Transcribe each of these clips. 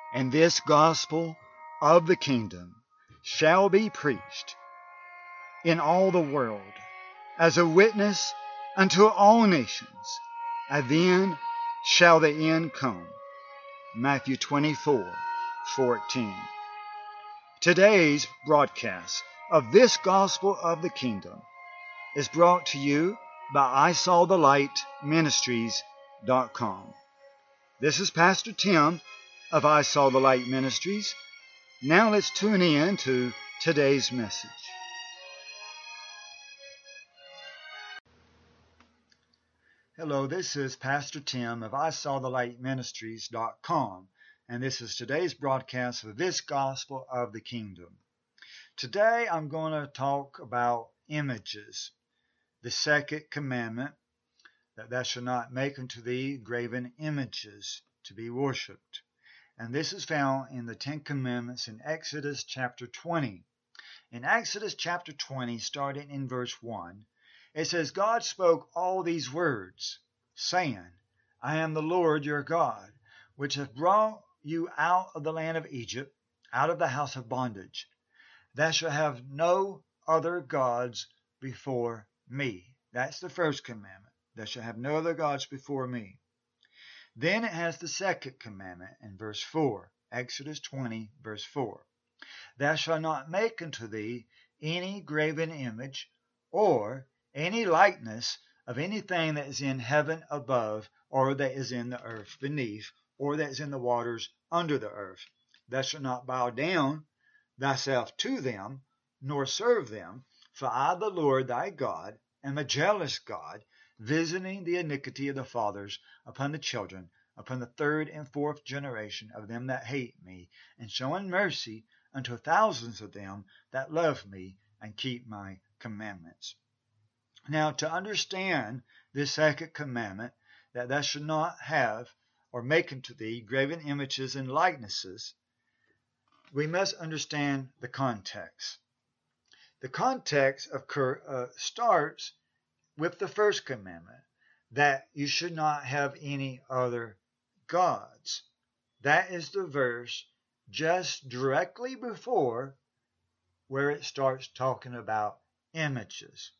And this gospel of the kingdom shall be preached in all the world as a witness unto all nations, and then shall the end come. Matthew 24:14. Today's broadcast of this gospel of the kingdom is brought to you by ISawTheLightMinistries.com. This is Pastor Tim of I Saw the Light Ministries. Now let's tune in to today's message. Hello, this is Pastor Tim of ISawTheLightMinistries.com, and this is today's broadcast of this gospel of the kingdom. Today I'm going to talk about images, the second commandment, that thou shalt not make unto thee graven images to be worshipped. And this is found in the Ten Commandments in Exodus chapter 20. In Exodus chapter 20, starting in verse 1, it says, God spoke all these words, saying, I am the Lord your God, which hath brought you out of the land of Egypt, out of the house of bondage. Thou shalt have no other gods before me. That's the first commandment. Thou shalt have no other gods before me. Then it has the second commandment in verse 4, Exodus 20, verse 4. Thou shalt not make unto thee any graven image or any likeness of anything that is in heaven above, or that is in the earth beneath, or that is in the waters under the earth. Thou shalt not bow down thyself to them, nor serve them, for I, the Lord thy God, am a jealous God, visiting the iniquity of the fathers upon the children, upon the third and fourth generation of them that hate me, and showing mercy unto thousands of them that love me and keep my commandments. Now, to understand this second commandment, that thou shalt not have or make unto thee graven images and likenesses, we must understand the context. The context starts with the first commandment, that you should not have any other gods. That is the verse just directly before where it starts talking about images.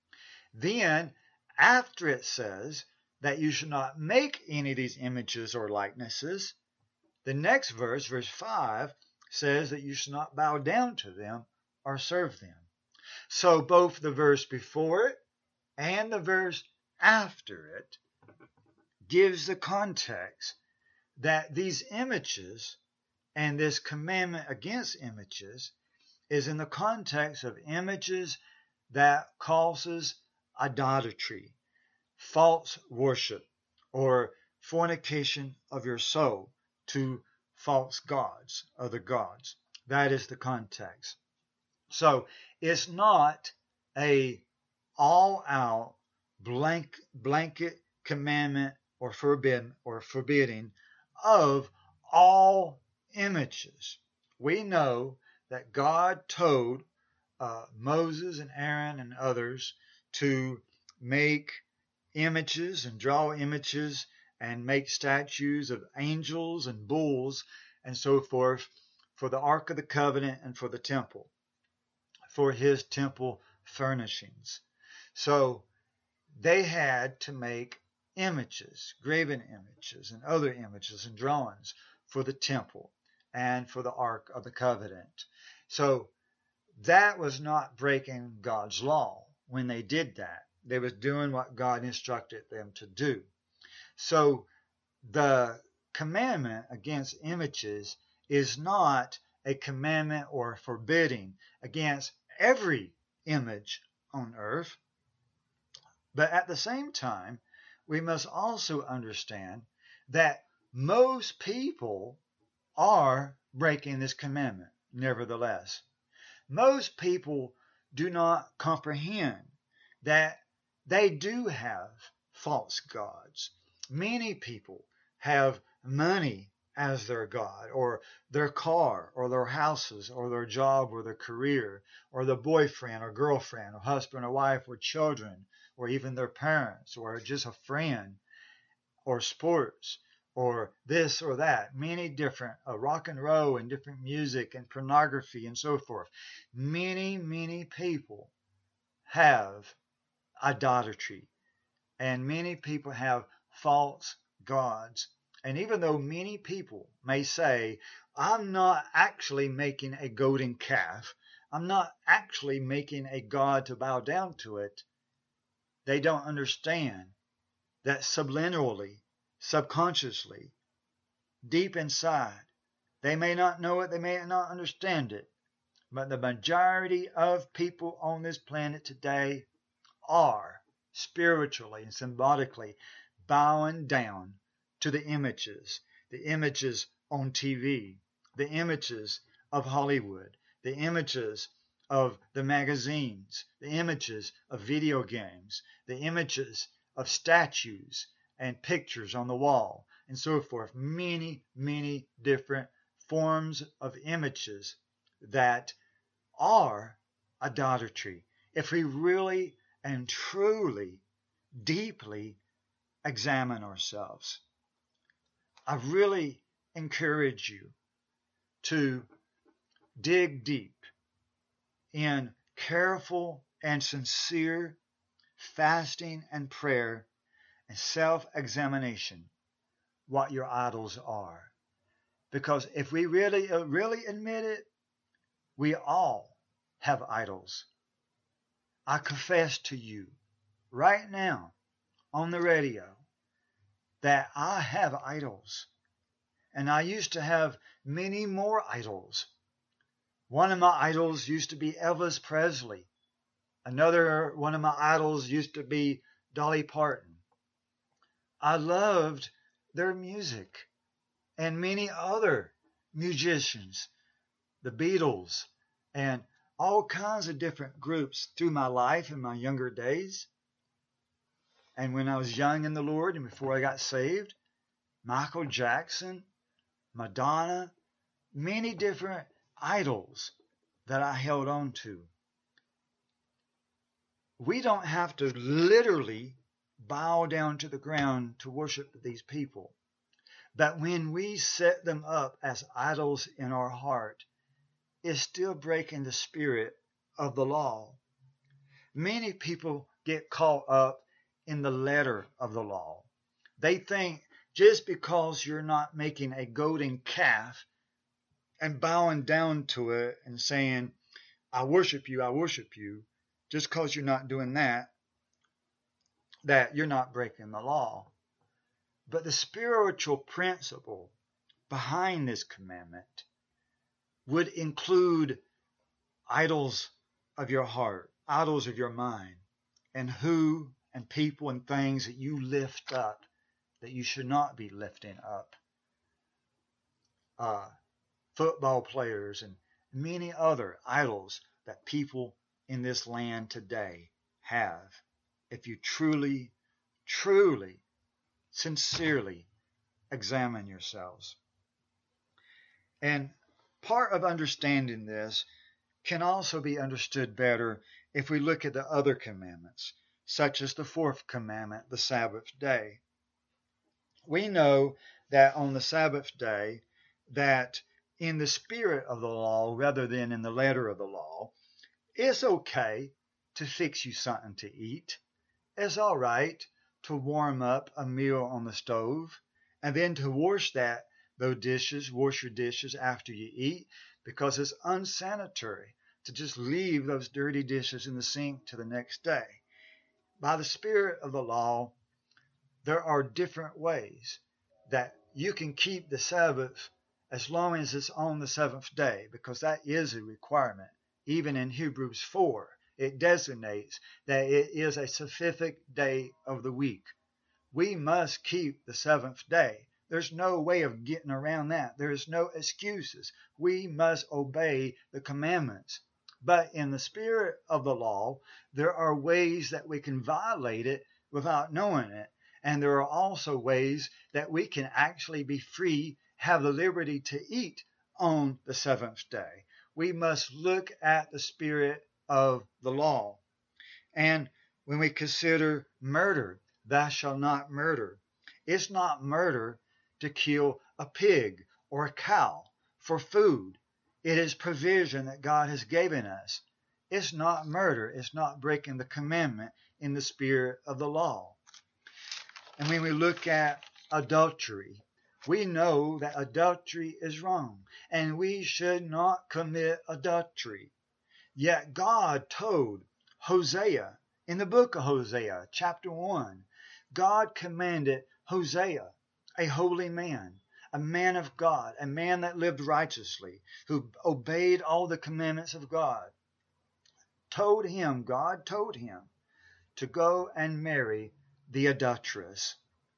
Then, after it says that you should not make any of these images or likenesses, the next verse, verse 5, says that you should not bow down to them or serve them. So both the verse before it and the verse after it gives the context that these images and this commandment against images is in the context of images that causes idolatry, false worship, or fornication of your soul to false gods, other gods. That is the context. So it's not a all-out blanket commandment or forbidding of all images. We know that God told Moses and Aaron and others to make images and draw images and make statues of angels and bulls and so forth for the Ark of the Covenant and for the temple, for his temple furnishings. So they had to make images, graven images and other images and drawings for the temple and for the Ark of the Covenant. So that was not breaking God's law when they did that. They was doing what God instructed them to do. So the commandment against images is not a commandment or forbidding against every image on earth. But at the same time, we must also understand that most people are breaking this commandment, nevertheless. Most people do not comprehend that they do have false gods. Many people have money as their God, or their car, or their houses, or their job, or their career, or their boyfriend or girlfriend, or husband or wife, or children, or even their parents, or just a friend, or sports, or this or that. Many different rock and roll and different music and pornography and so forth. Many people have idolatry, and many people have false gods. And even though many people may say, I'm not actually making a golden calf, I'm not actually making a god to bow down to it, they don't understand that subliminally, subconsciously, deep inside, they may not know it, they may not understand it, but the majority of people on this planet today are spiritually and symbolically bowing down to the images on TV, the images of Hollywood, the images of the magazines, the images of video games, the images of statues and pictures on the wall, and so forth. Many different forms of images that are idolatry. If we really and truly, deeply examine ourselves, I really encourage you to dig deep in careful and sincere fasting and prayer and self-examination what your idols are. Because if we really admit it, we all have idols. I confess to you right now on the radio that I have idols. And I used to have many more idols. One of my idols used to be Elvis Presley. Another one of my idols used to be Dolly Parton. I loved their music and many other musicians, the Beatles, and all kinds of different groups through my life in my younger days. And when I was young in the Lord and before I got saved, Michael Jackson, Madonna, many different idols that I held on to. We don't have to literally bow down to the ground to worship these people. But when we set them up as idols in our heart, it's still breaking the spirit of the law. Many people get caught up in the letter of the law. They think just because you're not making a golden calf and bowing down to it and saying, I worship you, just because you're not doing that you're not breaking the law. But the spiritual principle behind this commandment would include idols of your heart, idols of your mind, and who and people and things that you lift up that you should not be lifting up. Football players and many other idols that people in this land today have. If you truly, sincerely examine yourselves. And part of understanding this can also be understood better if we look at the other commandments, such as the fourth commandment, the Sabbath day. We know that on the Sabbath day, that in the spirit of the law rather than in the letter of the law, it's okay to fix you something to eat. It's all right to warm up a meal on the stove and then to wash your dishes after you eat, because it's unsanitary to just leave those dirty dishes in the sink to the next day. By the spirit of the law, there are different ways that you can keep the Sabbath as long as it's on the seventh day, because that is a requirement. Even in Hebrews 4, it designates that it is a specific day of the week. We must keep the seventh day. There's no way of getting around that. There's no excuses. We must obey the commandments. But in the spirit of the law, there are ways that we can violate it without knowing it. And there are also ways that we can actually be free, have the liberty to eat on the seventh day. We must look at the spirit of the law. And when we consider murder, thou shalt not murder, it's not murder to kill a pig or a cow for food. It is provision that God has given us. It's not murder. It's not breaking the commandment in the spirit of the law. And when we look at adultery, we know that adultery is wrong, and we should not commit adultery. Yet God told Hosea, in the book of Hosea, chapter 1, God commanded Hosea, a holy man, a man of God, a man that lived righteously, who obeyed all the commandments of God, God told him to go and marry the adulteress.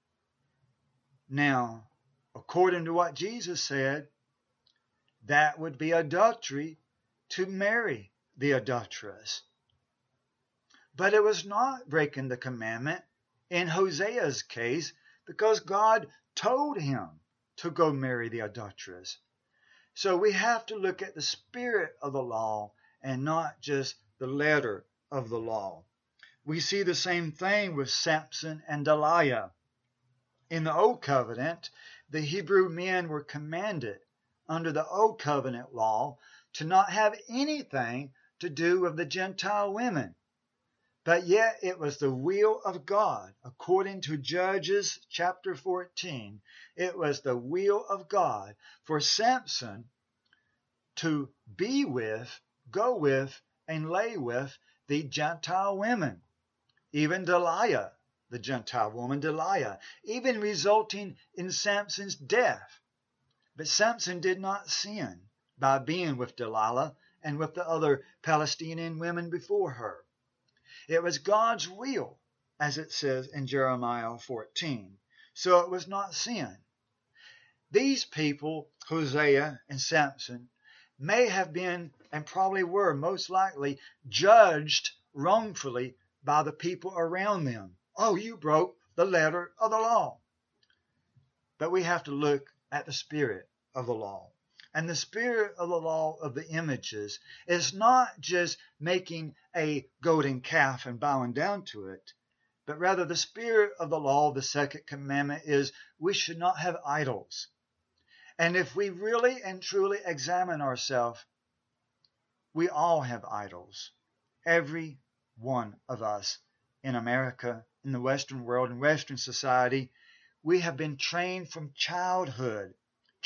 Now, according to what Jesus said, that would be adultery to marry the adulteress. But it was not breaking the commandment in Hosea's case, because God told him to go marry the adulteress. So we have to look at the spirit of the law and not just the letter of the law. We see the same thing with Samson and Delilah. In the Old Covenant, the Hebrew men were commanded under the Old Covenant law to not have anything to do with the Gentile women. But yet it was the will of God, according to Judges chapter 14, it was the will of God for Samson to be with, go with, and lay with the Gentile women. Even Delilah, the Gentile woman Delilah, even resulting in Samson's death. But Samson did not sin by being with Delilah and with the other Palestinian women before her. It was God's will, as it says in Jeremiah 14. So it was not sin. These people, Hosea and Samson, may have been, and probably were most likely, judged wrongfully by the people around them. Oh, you broke the letter of the law. But we have to look at the spirit of the law. And the spirit of the law of the images is not just making a golden calf and bowing down to it, but rather the spirit of the law, the second commandment, is we should not have idols. And if we really and truly examine ourselves, we all have idols. Every one of us in America, in the Western world, in Western society, we have been trained from childhood,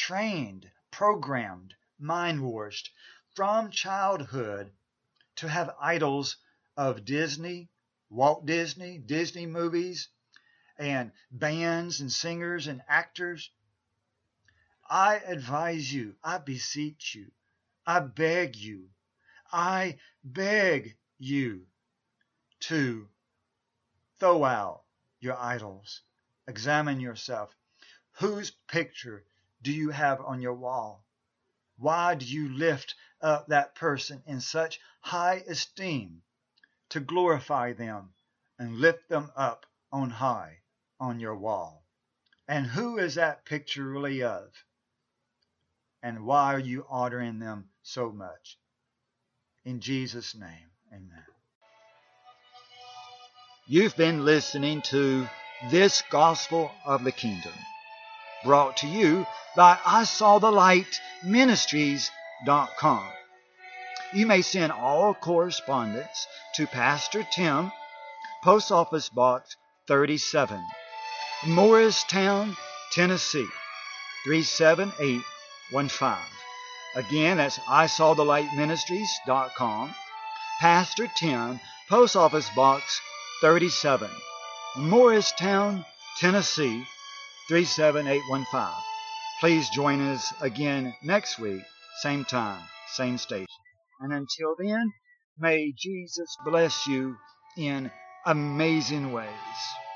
programmed, mind-washed from childhood to have idols of Disney, Walt Disney, Disney movies, and bands and singers and actors. I advise you, I beseech you, I beg you to throw out your idols. Examine yourself. Whose picture do you have on your wall? Why do you lift up that person in such high esteem to glorify them and lift them up on high on your wall? And who is that picture really of? And why are you honoring them so much? In Jesus' name, amen. You've been listening to This Gospel of the Kingdom, brought to you by ISawTheLightMinistries.com. You may send all correspondence to Pastor Tim, Post Office Box 37, Morristown, Tennessee 37815. Again, that's ISawTheLightMinistries.com. Pastor Tim, Post Office Box 37, Morristown, Tennessee 37815. Please join us again next week, same time, same station. And until then, may Jesus bless you in amazing ways.